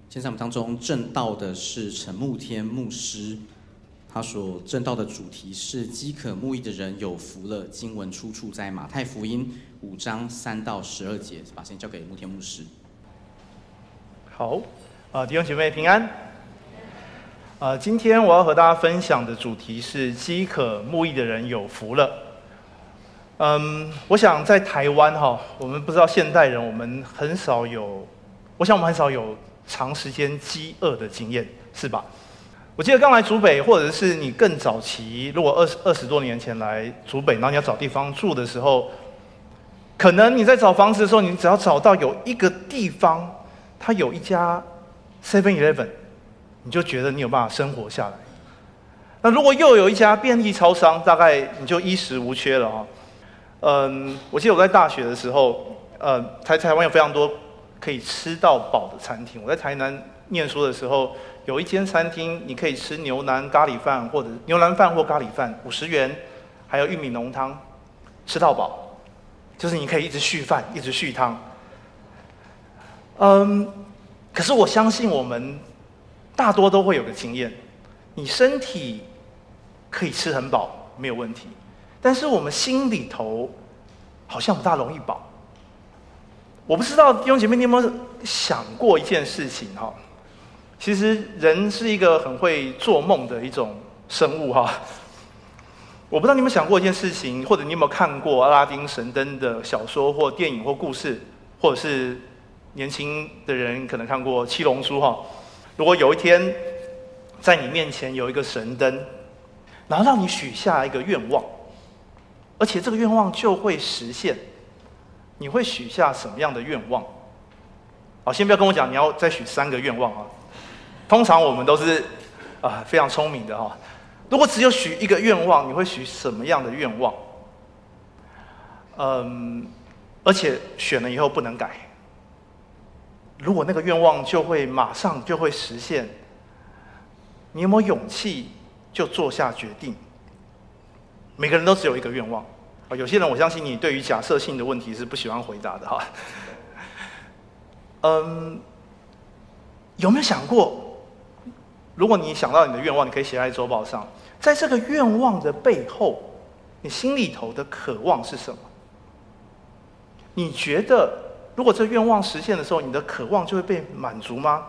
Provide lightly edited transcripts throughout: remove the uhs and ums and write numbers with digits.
现在我们当中证道的是陈慕天牧师，他所证道的主题是饥渴慕义的人有福了。经文出处在马太福音5章3到12节，把时间交给慕天牧师。 好，弟兄姐妹平安。今天我要和大家分享的主题是饥渴慕义的人有福了。我想在台湾我们不知道现代人，我们很少有长时间饥饿的经验，是吧？我记得刚来竹北，或者是你更早期，如果20多年前来竹北，然后你要找地方住的时候，可能你在找房子的时候，你只要找到有一个地方，它有一家 7-Eleven， 你就觉得你有办法生活下来。那如果又有一家便利超商，大概你就衣食无缺了我记得我在大学的时候，台湾有非常多可以吃到饱的餐厅。我在台南念书的时候，有一间餐厅，你可以吃牛腩咖喱饭或者牛腩饭或咖喱饭，50元，还有玉米浓汤，吃到饱，就是你可以一直续饭，一直续汤。可是我相信我们大多都会有个经验，你身体可以吃很饱，没有问题，但是我们心里头好像不大容易饱。我不知道弟兄姐妹，你有没有想过一件事情其实人是一个很会做梦的一种生物我不知道你有没有想过一件事情，或者你有没有看过阿拉丁神灯的小说或电影或故事，或者是年轻的人可能看过七龙珠如果有一天在你面前有一个神灯，然后让你许下一个愿望，而且这个愿望就会实现，你会许下什么样的愿望？先不要跟我讲你要再许3个愿望通常我们都是非常聪明的如果只有许一个愿望，你会许什么样的愿望？而且选了以后不能改。如果那个愿望就会马上就会实现，你有没有勇气就做下决定？每个人都只有一个愿望有些人我相信你对于假设性的问题是不喜欢回答的有没有想过，如果你想到你的愿望，你可以写在周报上，在这个愿望的背后，你心里头的渴望是什么？你觉得如果这个愿望实现的时候，你的渴望就会被满足吗？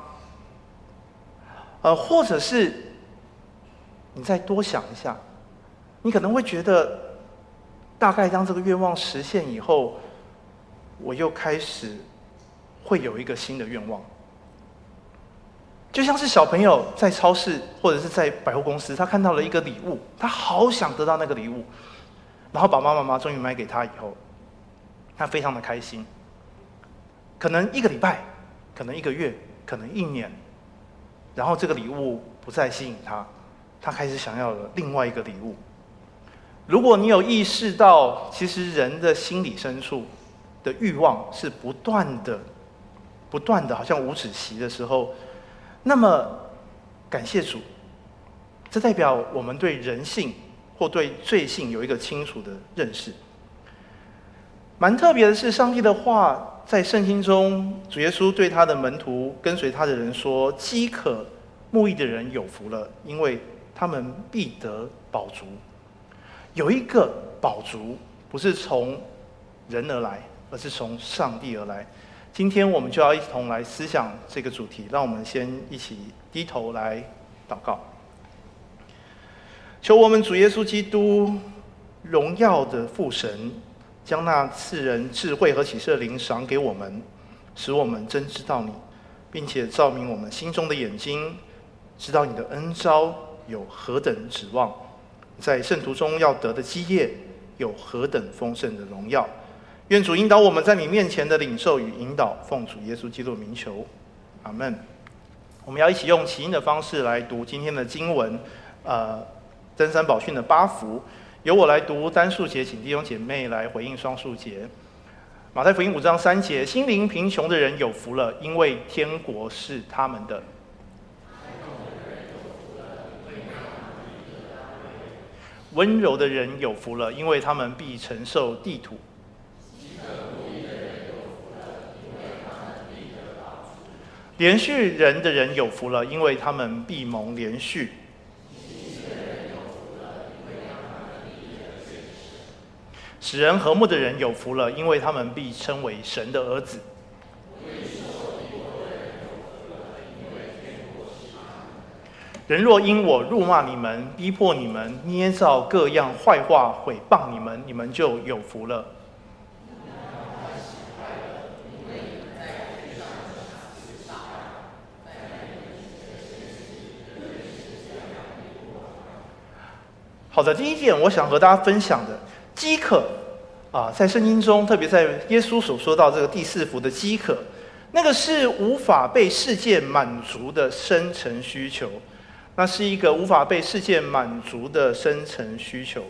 或者是你再多想一下，你可能会觉得，大概当这个愿望实现以后，我又开始会有一个新的愿望。就像是小朋友在超市或者是在百货公司，他看到了一个礼物，他好想得到那个礼物，然后爸爸妈妈终于买给他以后，他非常的开心。可能1个礼拜，可能1个月，可能1年，然后这个礼物不再吸引他，他开始想要了另外一个礼物。如果你有意识到，其实人的心理深处的欲望是不断的好像无止息的时候，那么感谢主，这代表我们对人性或对罪性有一个清楚的认识。蛮特别的是，上帝的话在圣经中，主耶稣对他的门徒跟随他的人说，饥渴慕义的人有福了，因为他们必得饱足。有一个饱足不是从人而来，而是从上帝而来。今天我们就要一同来思想这个主题，让我们先一起低头来祷告。求我们主耶稣基督荣耀的父神，将那赐人智慧和启示的灵赏给我们，使我们真知道你，并且照明我们心中的眼睛，知道你的恩召有何等指望，在圣徒中要得的基业有何等丰盛的荣耀。愿主引导我们在你面前的领受与引导，奉主耶稣基督的名求，阿们。我们要一起用起音的方式来读今天的经文，登山宝训的8福，由我来读单数节，请弟兄姐妹来回应双数节。马太福音5章3节，心灵贫穷的人有福了，因为天国是他们的。温柔的人有福了，因为他们必承受地土。 连续人的人有福了，因为他们必蒙连续。使人和睦的人有福了，因为他们必称为神的儿子。人若因我辱骂你们、逼迫你们、捏造各样坏话毁谤你们，你们就有福了。好的，第一点，我想和大家分享的饥渴在圣经中，特别在耶稣所说到这个第4福的饥渴，那个是无法被世界满足的深层需求，那是一个无法被世界满足的深层需求。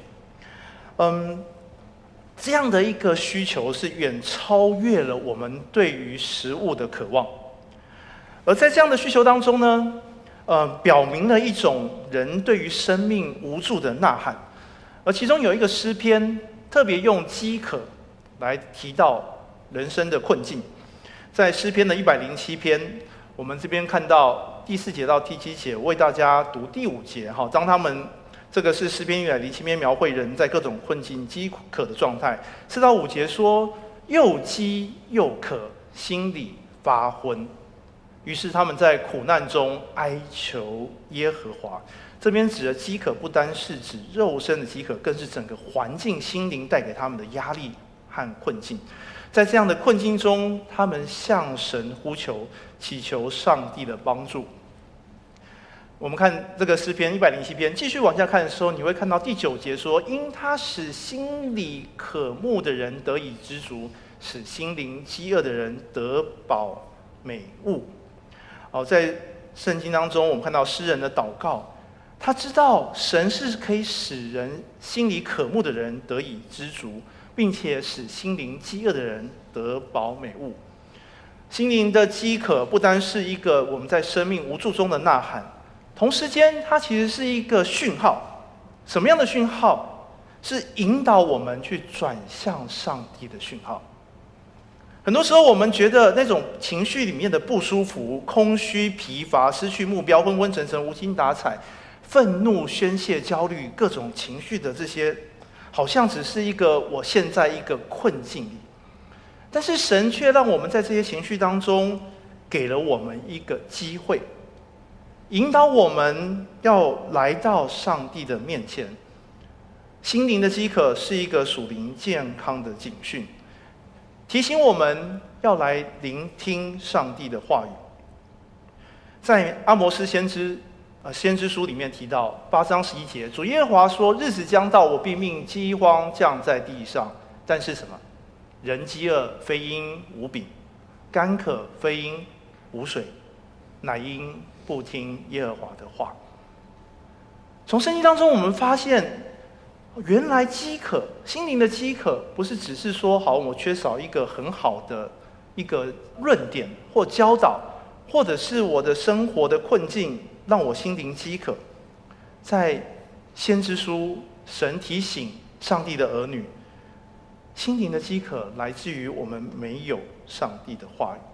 这样的一个需求是远超越了我们对于食物的渴望，而在这样的需求当中呢，表明了一种人对于生命无助的呐喊，而其中有一个诗篇特别用饥渴来提到人生的困境。在诗篇的107篇，我们这边看到第4节到第7节，为大家读第5节。当他们这个是诗篇107篇描绘人在各种困境饥渴的状态。4到5节说，又饥又渴，心里发昏。于是他们在苦难中哀求耶和华。这边指的饥渴不单是指肉身的饥渴，更是整个环境心灵带给他们的压力和困境。在这样的困境中，他们向神呼求，祈求上帝的帮助。我们看这个诗篇107篇，继续往下看的时候，你会看到第9节说，因他使心里渴慕的人得以知足，使心灵饥饿的人得饱美物。在圣经当中，我们看到诗人的祷告，他知道神是可以使人心里渴慕的人得以知足，并且使心灵饥饿的人得饱美物。心灵的饥渴不单是一个我们在生命无助中的呐喊，同时间它其实是一个讯号。什么样的讯号？是引导我们去转向上帝的讯号。很多时候我们觉得那种情绪里面的不舒服、空虚、疲乏、失去目标、昏昏沉沉、无精打采、愤怒、宣泄、焦虑，各种情绪的这些，好像只是一个我现在一个困境里。但是神却让我们在这些情绪当中，给了我们一个机会，引导我们要来到上帝的面前。心灵的饥渴是一个属灵健康的警讯，提醒我们要来聆听上帝的话语。在阿摩斯先知书里面提到8章11节，主耶和华说，日子将到，我必命饥荒降在地上，但是什么？人饥饿非因无饼，干渴非因无水，乃因不听耶和华的话。从圣经当中我们发现，原来饥渴，心灵的饥渴，不是只是说好我缺少一个很好的一个论点或教导，或者是我的生活的困境让我心灵饥渴。在先知书，神提醒上帝的儿女，心灵的饥渴来自于我们没有上帝的话语。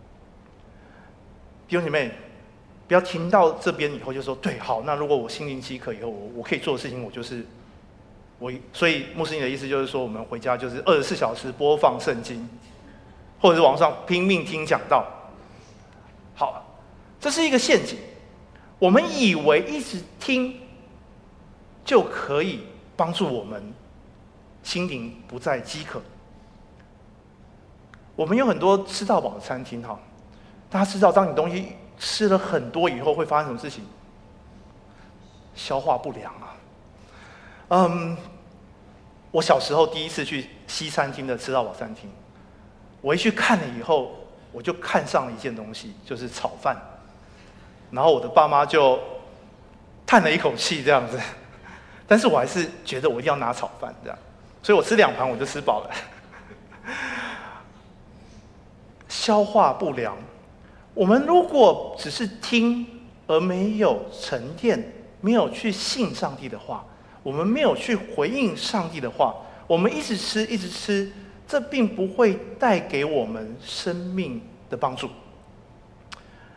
弟兄姐妹，不要听到这边以后就说，对，好，那如果我心灵饥渴以后，我可以做的事情，我就是所以牧师你的意思就是说，我们回家就是24小时播放圣经，或者是网上拼命听讲道。好，这是一个陷阱。我们以为一直听就可以帮助我们心灵不再饥渴。我们有很多吃到饱的餐厅，大家知道，当你东西吃了很多以后，会发生什么事情？消化不良啊。我小时候第一次去西餐厅的吃到饱餐厅，我一去看了以后，我就看上了一件东西，就是炒饭。然后我的爸妈就叹了一口气这样子，但是我还是觉得我一定要拿炒饭这样，所以我吃2盘我就吃饱了。消化不良，我们如果只是听而没有沉淀，没有去信上帝的话，我们没有去回应上帝的话，我们一直吃一直吃，这并不会带给我们生命的帮助。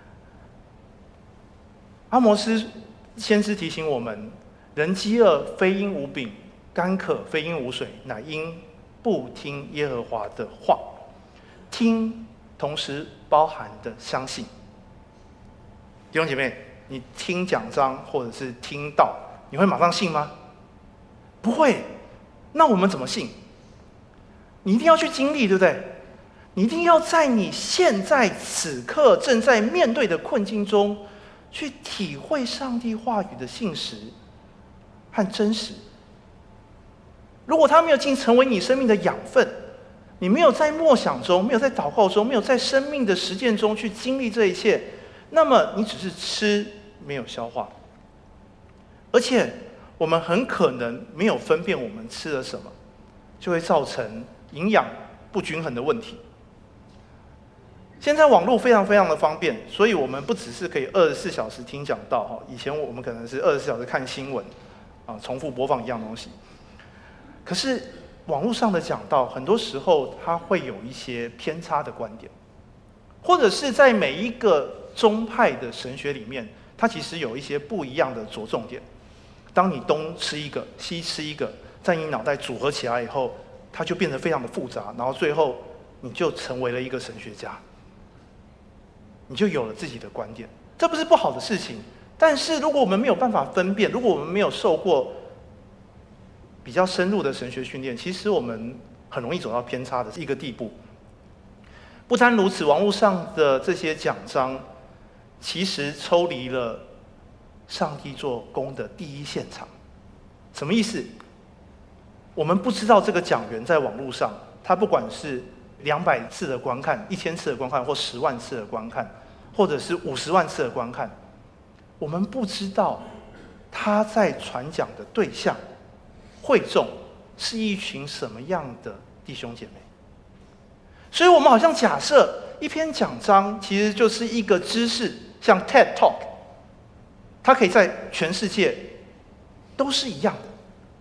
阿摩斯先知提醒我们：人饥饿非因无饼，干渴非因无水，乃因不听耶和华的话。听同时包含的相信。弟兄姐妹，你听讲章或者是听道，你会马上信吗？不会。那我们怎么信？你一定要去经历，对不对？你一定要在你现在此刻正在面对的困境中，去体会上帝话语的信实和真实。如果它没有成为你生命的养分，你没有在默想中，没有在祷告中，没有在生命的实践中去经历这一切，那么你只是吃，没有消化。而且我们很可能没有分辨我们吃了什么，就会造成营养不均衡的问题。现在网络非常非常的方便，所以我们不只是可以24小时听讲道，以前我们可能是24小时看新闻，重复播放一样东西。可是网络上的讲道，很多时候它会有一些偏差的观点，或者是在每一个宗派的神学里面，它其实有一些不一样的着重点。当你东吃一个，西吃一个，在你脑袋组合起来以后，它就变得非常的复杂，然后最后你就成为了一个神学家，你就有了自己的观点。这不是不好的事情，但是如果我们没有办法分辨，如果我们没有受过比较深入的神学训练，其实我们很容易走到偏差的一个地步。不单如此，网络上的这些讲章，其实抽离了上帝做工的第一现场。什么意思？我们不知道这个讲员在网络上，他不管是200次的观看、1000次的观看，或10万次的观看，或者是50万次的观看，我们不知道他在传讲的对象会众是一群什么样的弟兄姐妹。所以我们好像假设一篇讲章其实就是一个知识，像 TED Talk， 它可以在全世界都是一样的。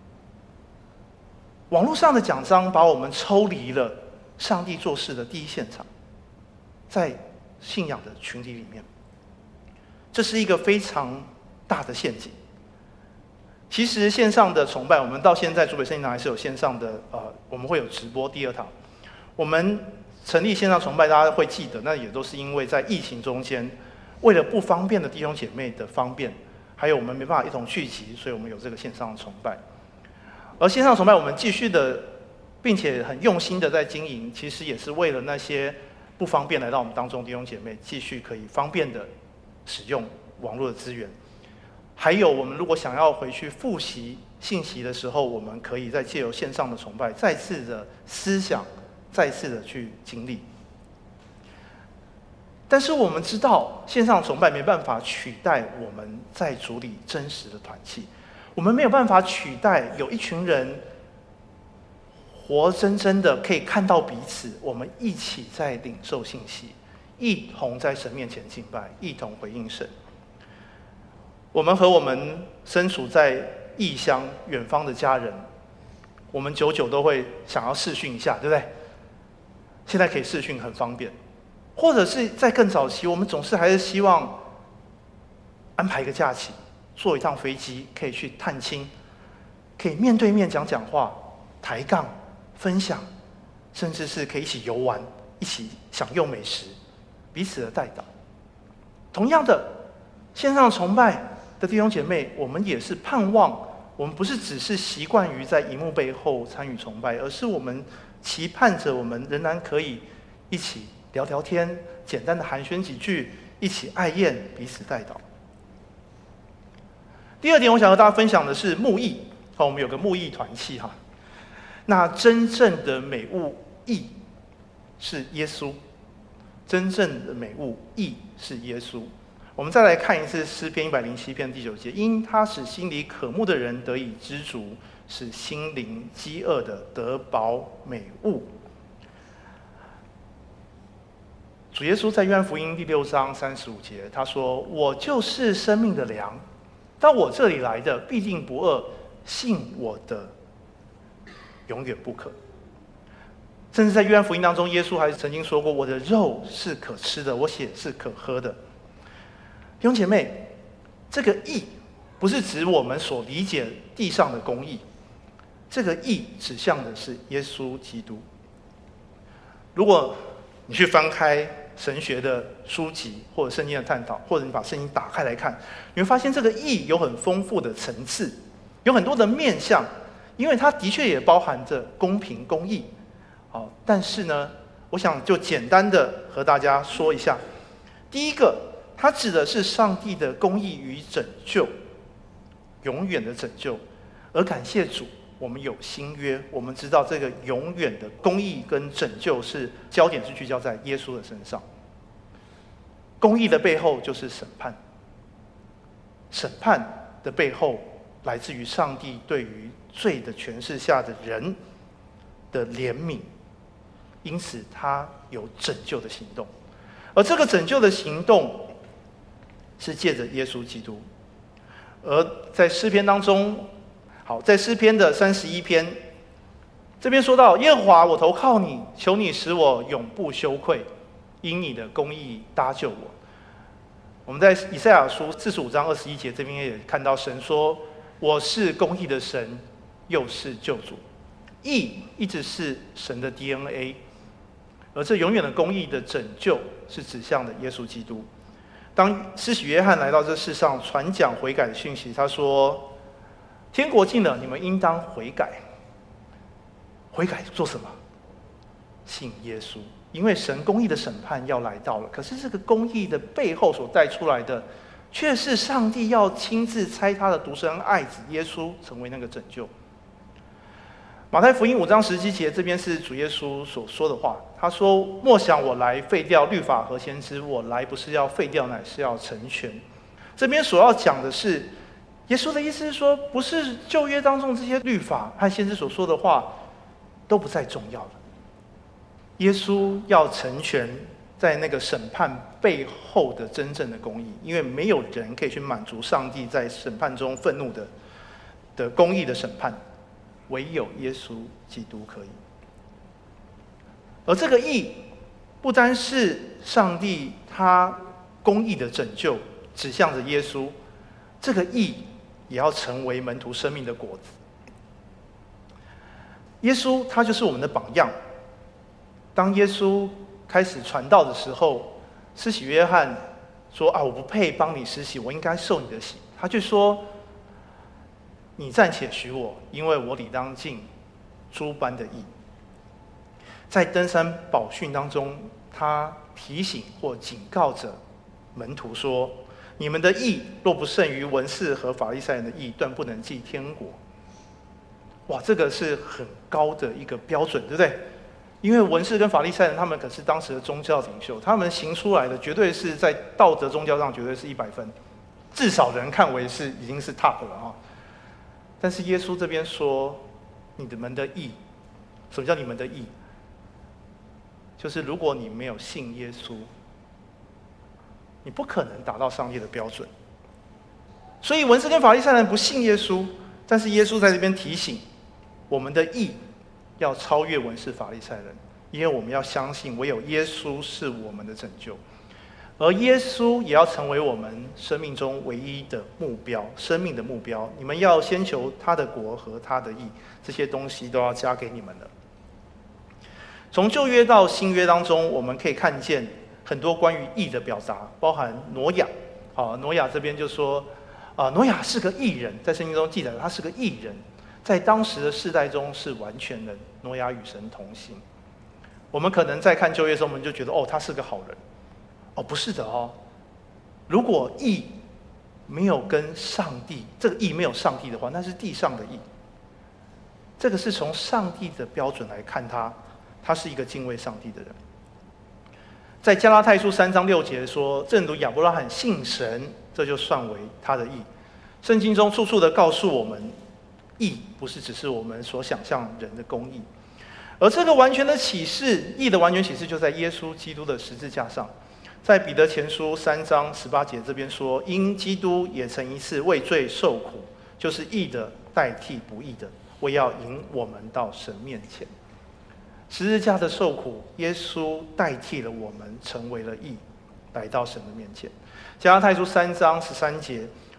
网络上的讲章把我们抽离了上帝做事的第一现场，在信仰的群体里面，这是一个非常大的陷阱。其实线上的崇拜，我们到现在竹北圣经堂还是有线上的，我们会有直播第2堂。我们成立线上崇拜，大家会记得，那也都是因为在疫情中间，为了不方便的弟兄姐妹的方便，还有我们没办法一同聚集，所以我们有这个线上的崇拜。而线上崇拜我们继续的，并且很用心的在经营，其实也是为了那些不方便来到我们当中弟兄姐妹，继续可以方便的使用网络的资源。还有，我们如果想要回去复习信息的时候，我们可以再借由线上的崇拜，再次的思想，再次的去经历。但是我们知道，线上崇拜没办法取代我们在主里真实的团契，我们没有办法取代有一群人活生生的可以看到彼此，我们一起在领受信息，一同在神面前敬拜，一同回应神。我们和我们身处在异乡远方的家人，我们久久都会想要视讯一下，对不对？现在可以视讯很方便，或者是在更早期，我们总是还是希望安排一个假期，坐一趟飞机，可以去探亲，可以面对面讲讲话，抬杠分享，甚至是可以一起游玩，一起享用美食，彼此的代祷。同样的，线上崇拜的弟兄姐妹，我们也是盼望，我们不是只是习惯于在荧幕背后参与崇拜，而是我们期盼着我们仍然可以一起聊聊天，简单的寒暄几句，一起爱宴，彼此代祷。第2点，我想和大家分享的是牧役。我们有个牧役团契哈。那真正的美物役是耶稣，真正的美物役是耶稣。我们再来看一次诗篇107篇第9节，因他使心里渴慕的人得以知足，使心灵饥饿的得饱美物。主耶稣在约翰福音第6章35节，他说：“我就是生命的粮，到我这里来的必定不饿，信我的永远不渴。”甚至在约翰福音当中，耶稣还曾经说过：“我的肉是可吃的，我血是可喝的。”弟兄姐妹， 这个义不是指我们所理解地上的公义，这个义指向的是耶稣基督。如果你去翻开神学的书籍或者圣经的探讨，或者你把圣经打开来看，你会发现这个义有很丰富的层次，有很多的面向，因为它的确也包含着公平公义。好，但是呢，我想就简单的和大家说一下。第一个，它指的是上帝的公义与拯救，永远的拯救。而感谢主，我们有新约，我们知道这个永远的公义跟拯救是焦点是聚焦在耶稣的身上。公义的背后就是审判，审判的背后来自于上帝对于罪的权势下的人的怜悯，因此他有拯救的行动。而这个拯救的行动是借着耶稣基督。而在诗篇当中，好，在诗篇的31篇，这边说到：耶和华，我投靠你，求你使我永不羞愧，因你的公义搭救我。我们在以赛亚书45章21节这边也看到神说：我是公义的神，又是救主。义一直是神的 DNA， 而这永远的公义的拯救是指向的耶稣基督。当施洗约翰来到这世上传讲悔改的讯息，他说：天国近了，你们应当悔改。悔改做什么？信耶稣，因为神公义的审判要来到了。可是这个公义的背后所带出来的，却是上帝要亲自差他的独生爱子耶稣成为那个拯救。马太福音5章17节，这边是主耶稣所说的话。他说：莫想我来废掉律法和先知，我来不是要废掉，乃是要成全。这边所要讲的是，耶稣的意思是说，不是旧约当中这些律法和先知所说的话都不再重要了。耶稣要成全在那个审判背后的真正的公义，因为没有人可以去满足上帝在审判中愤怒的公义的审判，唯有耶稣基督可以。而这个义不单是上帝他公义的拯救指向着耶稣，这个义也要成为门徒生命的果子。耶稣他就是我们的榜样。当耶稣开始传道的时候，施洗约翰说：我不配帮你施洗，我应该受你的洗。他就说：你暂且许我，因为我理当尽诸般的义。在登山宝训当中，他提醒或警告着门徒说：你们的义若不胜于文士和法利赛人的义，断不能进天国。哇，这个是很高的一个标准，对不对？因为文士跟法利赛人他们可是当时的宗教领袖，他们行出来的绝对是在道德宗教上绝对是100分，至少人看为是已经是 top 了啊。但是耶稣这边说：你们的义，什么叫你们的义？就是如果你没有信耶稣，你不可能达到上帝的标准。所以文士跟法利赛人不信耶稣，但是耶稣在这边提醒我们的义要超越文士法利赛人，因为我们要相信唯有耶稣是我们的拯救，而耶稣也要成为我们生命中唯一的目标，生命的目标。你们要先求他的国和他的义，这些东西都要加给你们的。从旧约到新约当中，我们可以看见很多关于义的表达，包含挪亚。挪亚这边就说，挪亚是个义人，在圣经中记载他是个义人，在当时的世代中是完全人。挪亚与神同行。我们可能在看旧约的时候，我们就觉得他是个好人。不是的哦。如果义没有跟上帝，这个义没有上帝的话，那是地上的义。这个是从上帝的标准来看他是一个敬畏上帝的人。在加拉太书3章6节说，正如亚伯拉罕信神，这就算为他的义。圣经中处处的告诉我们，义不是只是我们所想象人的公义，而这个完全的启示，义的完全启示就在耶稣基督的十字架上。在彼得前书3章18节这边说，因基督也曾一次为罪受苦，就是义的代替不义的，为要引我们到神面前。十字架的受苦，耶稣代替了我们，成为了义，来到神的面前。加拉太书3章13节，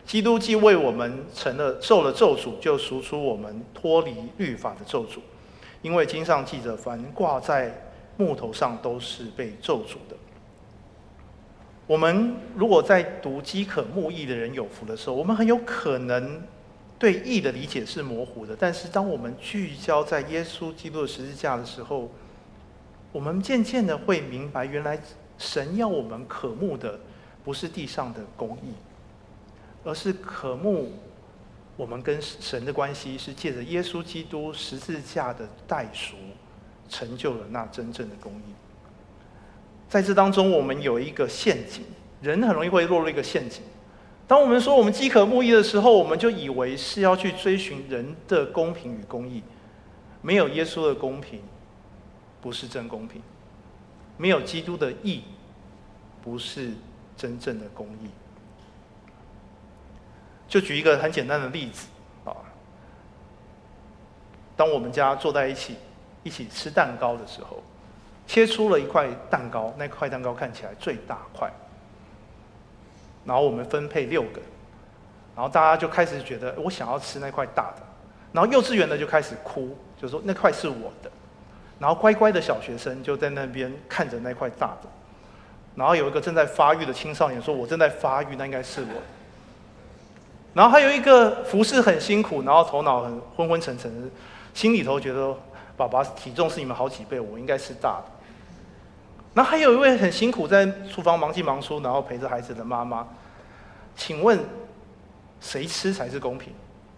基督既为我们受了咒诅，就赎出我们脱离律法的咒诅。因为经上记着，凡挂在木头上都是被咒诅的。我们如果在读饥渴慕义的人有福的时候，我们很有可能对义的理解是模糊的，但是当我们聚焦在耶稣基督的十字架的时候，我们渐渐的会明白，原来神要我们渴慕的不是地上的公义，而是渴慕我们跟神的关系是借着耶稣基督十字架的代赎，成就了那真正的公义。在这当中，我们有一个陷阱，人很容易会落入一个陷阱。当我们说我们饥渴慕义的时候，我们就以为是要去追寻人的公平与公义。没有耶稣的公平，不是真公平；没有基督的义，不是真正的公义。就举一个很简单的例子啊，当我们家坐在一起吃蛋糕的时候，切出了一块蛋糕，那块蛋糕看起来最大块，然后我们分配6个，然后大家就开始觉得我想要吃那块大的，然后幼稚园的就开始哭，就说那块是我的，然后乖乖的小学生就在那边看着那块大的，然后有一个正在发育的青少年说我正在发育，那应该是我，然后还有一个服侍很辛苦，然后头脑很昏昏沉沉的，心里头觉得爸爸体重是你们好几倍，我应该是大的。然后还有一位很辛苦在厨房忙进忙出，然后陪着孩子的妈妈，请问谁吃才是公平？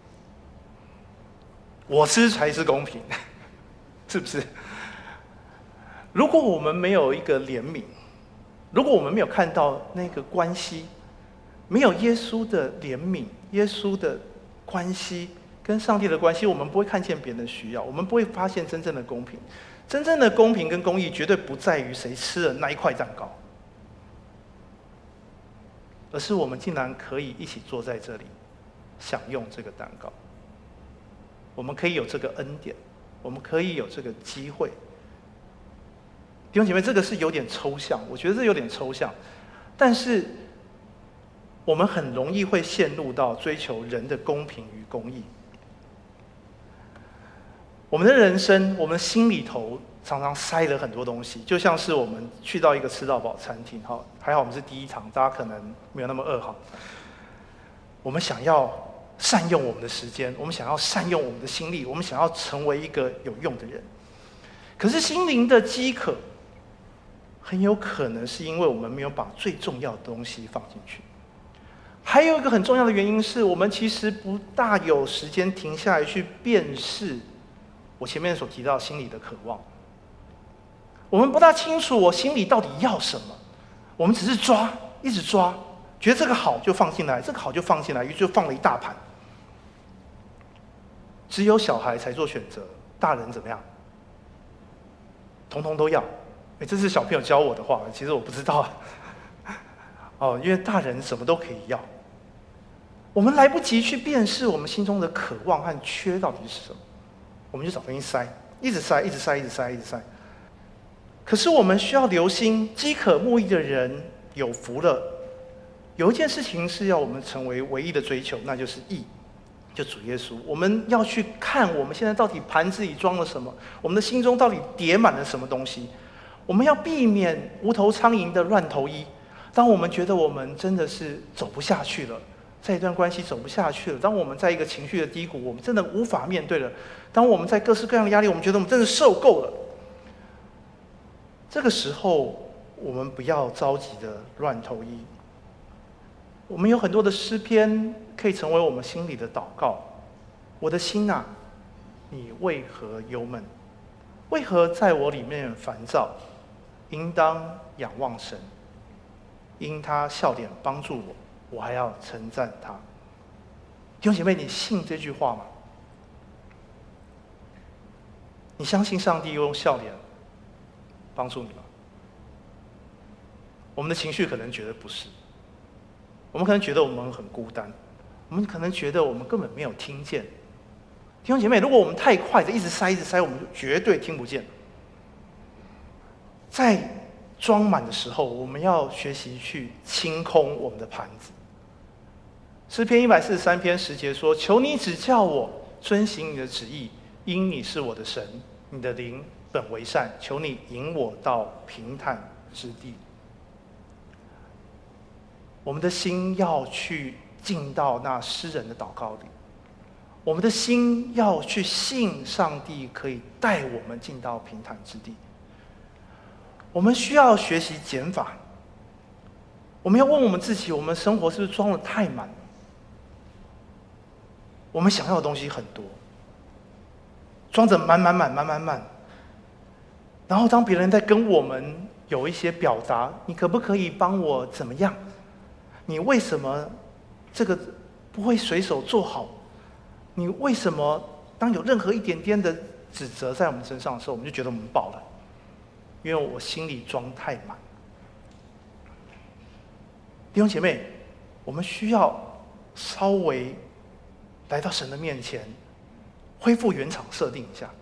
我吃才是公平，是不是？如果我们没有一个怜悯，如果我们没有看到那个关系，没有耶稣的怜悯，耶稣的关系跟上帝的关系，我们不会看见别人的需要，我们不会发现真正的公平。真正的公平跟公义绝对不在于谁吃了那一块蛋糕，而是我们竟然可以一起坐在这里享用这个蛋糕，我们可以有这个恩典，我们可以有这个机会。弟兄姐妹，这个是有点抽象，我觉得这有点抽象，但是我们很容易会陷入到追求人的公平与公义。我们的人生，我们心里头常常塞了很多东西，就像是我们去到一个吃到饱餐厅，还好我们是第一堂，大家可能没有那么饿哈。我们想要善用我们的时间，我们想要善用我们的心力，我们想要成为一个有用的人。可是心灵的饥渴，很有可能是因为我们没有把最重要的东西放进去。还有一个很重要的原因是我们其实不大有时间停下来去辨识我前面所提到心里的渴望，我们不大清楚我心里到底要什么，我们只是抓，一直抓，觉得这个好就放进来，这个好就放进来，于是就放了一大盘。只有小孩才做选择，大人怎么样？统统都要。这是小朋友教我的话，其实我不知道。因为大人什么都可以要，我们来不及去辨识我们心中的渴望和缺到底是什么。我们就找东西塞，一直塞，一直塞，一直塞，一直塞。可是我们需要留心，饥渴慕义的人有福了。有一件事情是要我们成为唯一的追求，那就是义，就主耶稣。我们要去看我们现在到底盘子里装了什么，我们的心中到底叠满了什么东西。我们要避免无头苍蝇的乱投医。当我们觉得我们真的是走不下去了，在一段关系走不下去了，当我们在一个情绪的低谷，我们真的无法面对了，当我们在各式各样的压力，我们觉得我们真的受够了，这个时候我们不要着急的乱投医。我们有很多的诗篇可以成为我们心里的祷告。我的心啊，你为何忧闷？为何在我里面烦躁？应当仰望神，因他笑脸帮助我，我还要称赞他。弟兄姐妹，你信这句话吗？你相信上帝用笑脸帮助你吗？我们的情绪可能觉得不是，我们可能觉得我们很孤单，我们可能觉得我们根本没有听见。弟兄姐妹，如果我们太快的一直塞一直塞，我们就绝对听不见。在装满的时候，我们要学习去清空我们的盘子。 诗篇143篇10节说：求你指教我遵行你的旨意，因你是我的神，你的灵本为善，求你引我到平坦之地。我们的心要去进到那诗人的祷告里，我们的心要去信上帝可以带我们进到平坦之地。我们需要学习减法，我们要问我们自己，我们生活是不是装得太满了？我们想要的东西很多，装着满，然后当别人在跟我们有一些表达，你可不可以帮我怎么样？你为什么这个不会随手做好？你为什么当有任何一点点的指责在我们身上的时候，我们就觉得我们爆了？因为我心里装太满。弟兄姐妹，我们需要稍微来到神的面前，恢复原厂设定一下。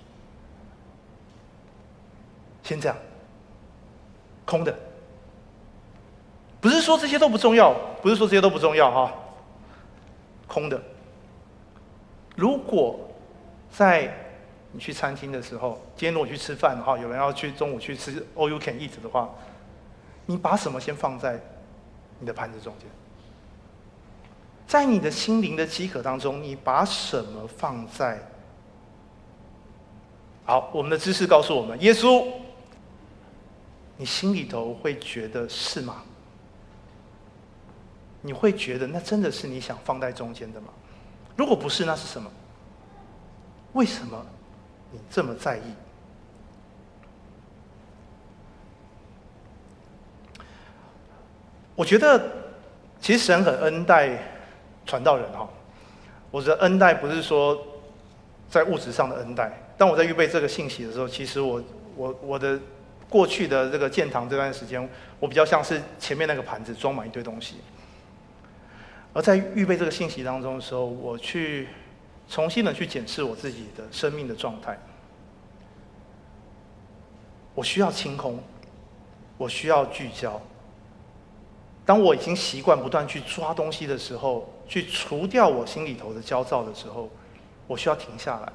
先这样，空的。不是说这些都不重要，不是说这些都不重要哈，空的。如果在你去餐厅的时候，今天如果去吃饭哈，有人要去中午去吃 all you can eat 的话，你把什么先放在你的盘子中间？在你的心灵的饥渴当中，你把什么放在？好，我们的知识告诉我们，耶稣，你心里头会觉得是吗？你会觉得那真的是你想放在中间的吗？如果不是，那是什么？为什么你这么在意？我觉得，其实神很恩待传道人哈。我的恩待不是说在物质上的恩待。当我在预备这个信息的时候，其实我的过去的这个建堂这段时间，我比较像是前面那个盘子装满一堆东西。而在预备这个信息当中的时候，我去重新的去检视我自己的生命的状态。我需要清空，我需要聚焦。当我已经习惯不断去抓东西的时候，去除掉我心里头的焦躁的时候，我需要停下来。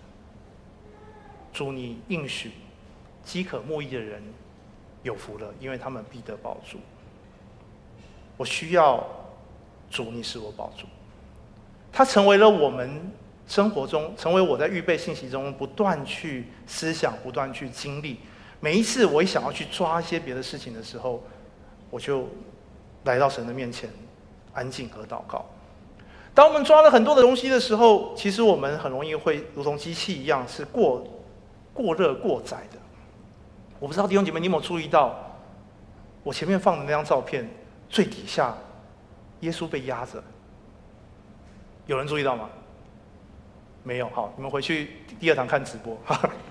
主，你应许饥渴慕义的人有福了，因为他们必得饱足。我需要主，你使我饱足。它成为了我们生活中，成为我在预备信息中不断去思想、不断去经历。每一次我一想要去抓一些别的事情的时候，我就来到神的面前，安静和祷告。当我们抓了很多的东西的时候，其实我们很容易会如同机器一样，是过热过载的。我不知道弟兄姐妹，你有没有注意到，我前面放的那张照片最底下，耶稣被压着，有人注意到吗？没有。好，你们回去第二堂看直播。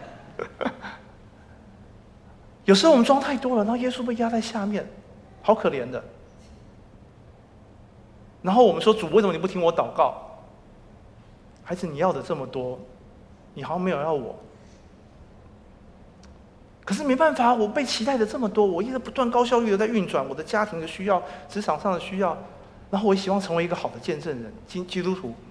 有时候我们装太多了，然后耶稣被压在下面，好可怜的。然后我们说，主，为什么你不听我祷告？孩子，你要的这么多，你好像没有要我。可是没办法，我被期待的这么多，我一直不断高效率的在运转我的家庭的需要、职场上的需要，然后我也希望成为一个好的见证人，基督徒。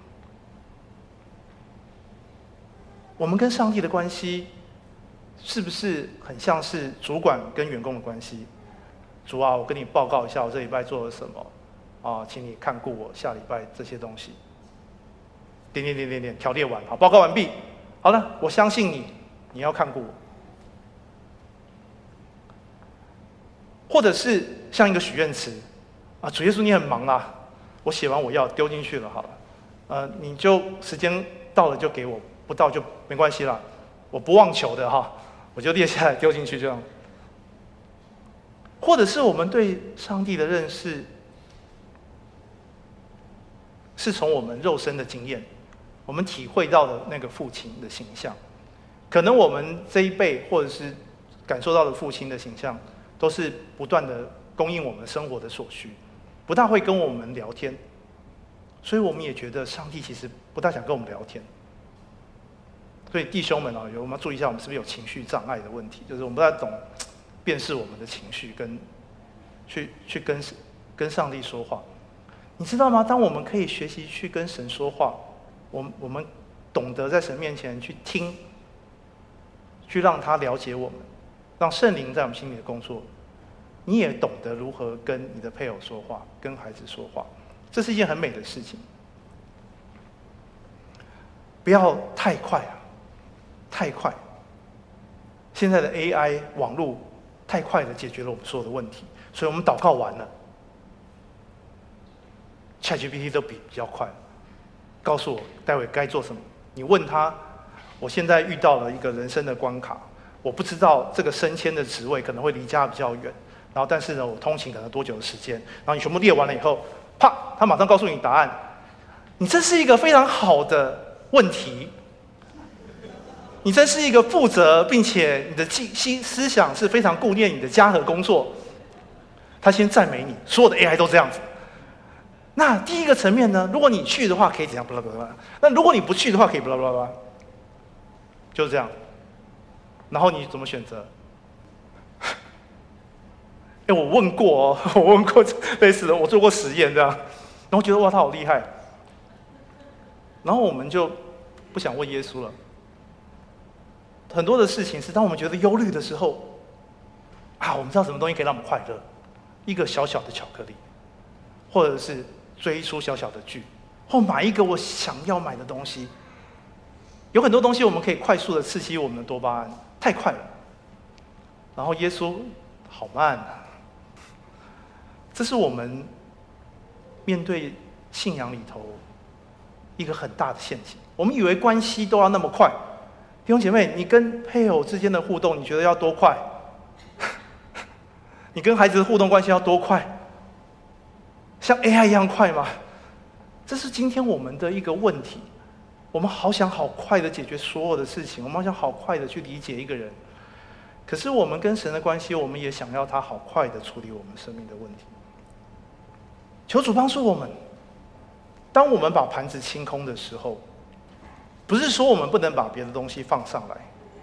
我们跟上帝的关系，是不是很像是主管跟员工的关系？主啊，我跟你报告一下我这礼拜做了什么啊，请你看顾我下礼拜这些东西。点，条列完，好，报告完毕。好了，我相信你，你要看顾我。或者是像一个许愿池啊，主耶稣你很忙啊，我写完我要丢进去了，好了，你就时间到了就给我，不到就没关系啦，我不妄求的哈，我就列下来丢进去这样。或者是我们对上帝的认识，是从我们肉身的经验，我们体会到的那个父亲的形象，可能我们这一辈或者是感受到的父亲的形象，都是不断的供应我们生活的所需，不大会跟我们聊天，所以我们也觉得上帝其实不大想跟我们聊天。所以弟兄们啊，我们要注意一下，我们是不是有情绪障碍的问题？就是我们不太懂辨识我们的情绪，跟去跟上帝说话。 你知道吗？当我们可以学习去跟神说话，我们懂得在神面前去听，去让他了解我们，让圣灵在我们心里的工作，你也懂得如何跟你的配偶说话，跟孩子说话，这是一件很美的事情。不要太快啊，太快！现在的 AI 网络太快的解决了我们所有的问题，所以我们祷告完了 ，ChatGPT 都比较快，告诉我待会该做什么。你问他，我现在遇到了一个人生的关卡，我不知道这个升迁的职位可能会离家比较远，然后但是呢，我通勤可能多久的时间，然后你全部列完了以后，啪，他马上告诉你答案。你这是一个非常好的问题，你真是一个负责，并且你的思想是非常顾念你的家和工作。他先赞美你，所有的 AI 都这样子。那第一个层面呢，如果你去的话，可以怎样？巴拉巴拉。那如果你不去的话，可以巴拉巴拉巴拉。就是这样。然后你怎么选择？我问过哦，我问过类似的，我做过实验这样，然后觉得哇，他好厉害。然后我们就不想问耶稣了。很多的事情是当我们觉得忧虑的时候，我们知道什么东西可以让我们快乐，一个小小的巧克力，或者是追一出小小的剧，或买一个我想要买的东西。有很多东西我们可以快速的刺激我们的多巴胺，太快了。然后耶稣好慢啊。这是我们面对信仰里头一个很大的陷阱。我们以为关系都要那么快，弟兄姐妹，你跟配偶之间的互动，你觉得要多快？你跟孩子的互动关系要多快？像 AI 一样快吗？这是今天我们的一个问题。我们好想好快的解决所有的事情，我们好想好快的去理解一个人。可是我们跟神的关系，我们也想要他好快的处理我们生命的问题。求主帮助我们。当我们把盘子清空的时候，不是说我们不能把别的东西放上来。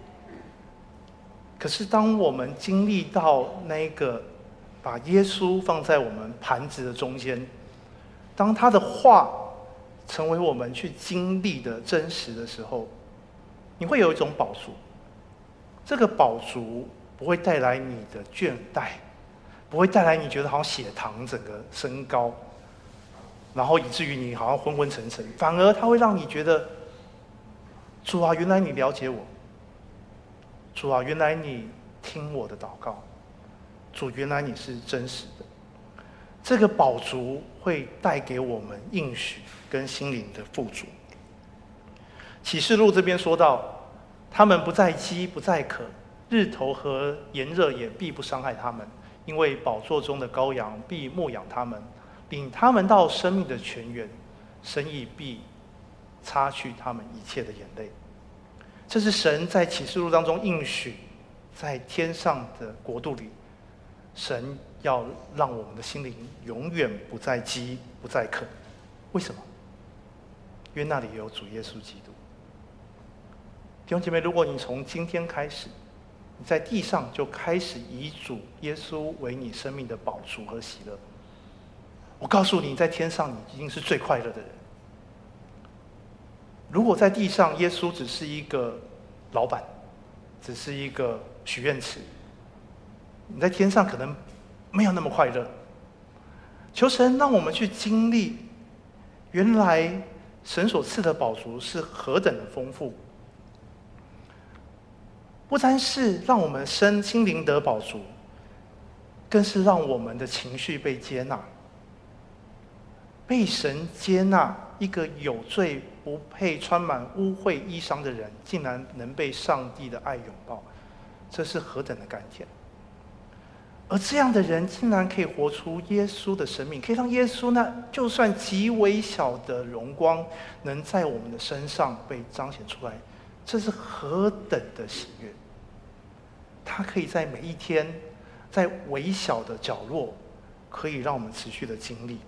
可是当我们经历到那个把耶稣放在我们盘子的中间，当他的话成为我们去经历的真实的时候，你会有一种饱足。这个饱足不会带来你的倦怠，不会带来你觉得好像血糖整个升高，然后以至于你好像昏昏沉沉，反而它会让你觉得，主啊，原来你了解我，主啊，原来你听我的祷告，主，原来你是真实的。这个饱足会带给我们应许跟心灵的富足。启示录这边说到，他们不再饥不再渴，日头和炎热也必不伤害他们，因为宝座中的羔羊必牧养他们，领他们到生命的泉源，神亦必擦去他们一切的眼泪。这是神在启示录当中应许，在天上的国度里，神要让我们的心灵永远不再饥不再渴。为什么？因为那里有主耶稣基督。弟兄姐妹，如果你从今天开始，你在地上就开始以主耶稣为你生命的饱足和喜乐，我告诉你，在天上你一定是最快乐的人。如果在地上耶稣只是一个老板，只是一个许愿池，你在天上可能没有那么快乐。求神让我们去经历，原来神所赐的饱足是何等的丰富。不单是让我们心灵得饱足，更是让我们的情绪被接纳。被神接纳，一个有罪不配穿满污秽衣裳的人，竟然能被上帝的爱拥抱，这是何等的甘甜。而这样的人竟然可以活出耶稣的生命，可以让耶稣那就算极微小的荣光能在我们的身上被彰显出来，这是何等的喜悦。他可以在每一天，在微小的角落，可以让我们持续的经历。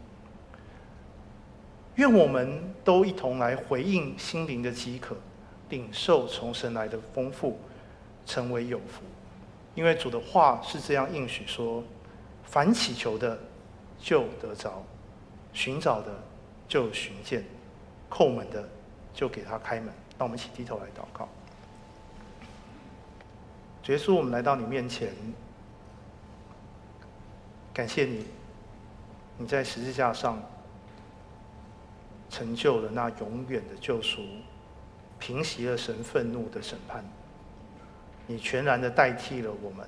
愿我们都一同来回应心灵的饥渴，领受从神来的丰富，成为有福。因为主的话是这样应许说：凡祈求的就得着， 寻找的就寻见，叩门的就给他开门。让我们一起低头来祷告。主耶稣，我们来到你面前，感谢你，你在十字架上成就了那永远的救赎，平息了神愤怒的审判，你全然的代替了我们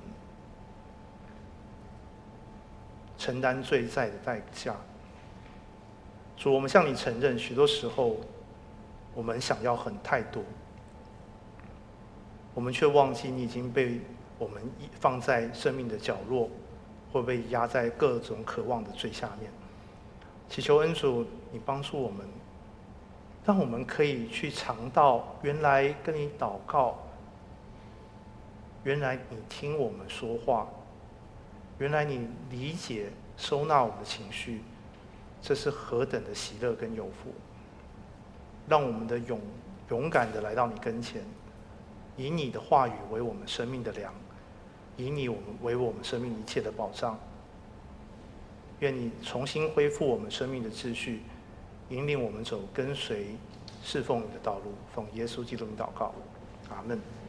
承担罪债的代价。主，我们向你承认，许多时候我们想要太多，我们却忘记你已经被我们放在生命的角落，或被压在各种渴望的最下面。祈求恩主，你帮助我们，让我们可以去尝到原来跟你祷告，原来你听我们说话，原来你理解收纳我们的情绪，这是何等的喜乐跟有福。让我们的勇敢的来到你跟前，以你的话语为我们生命的粮，以你为我们生命一切的保障。愿你重新恢复我们生命的秩序，引领我们走跟随侍奉你的道路。奉耶稣基督的祷告，阿们。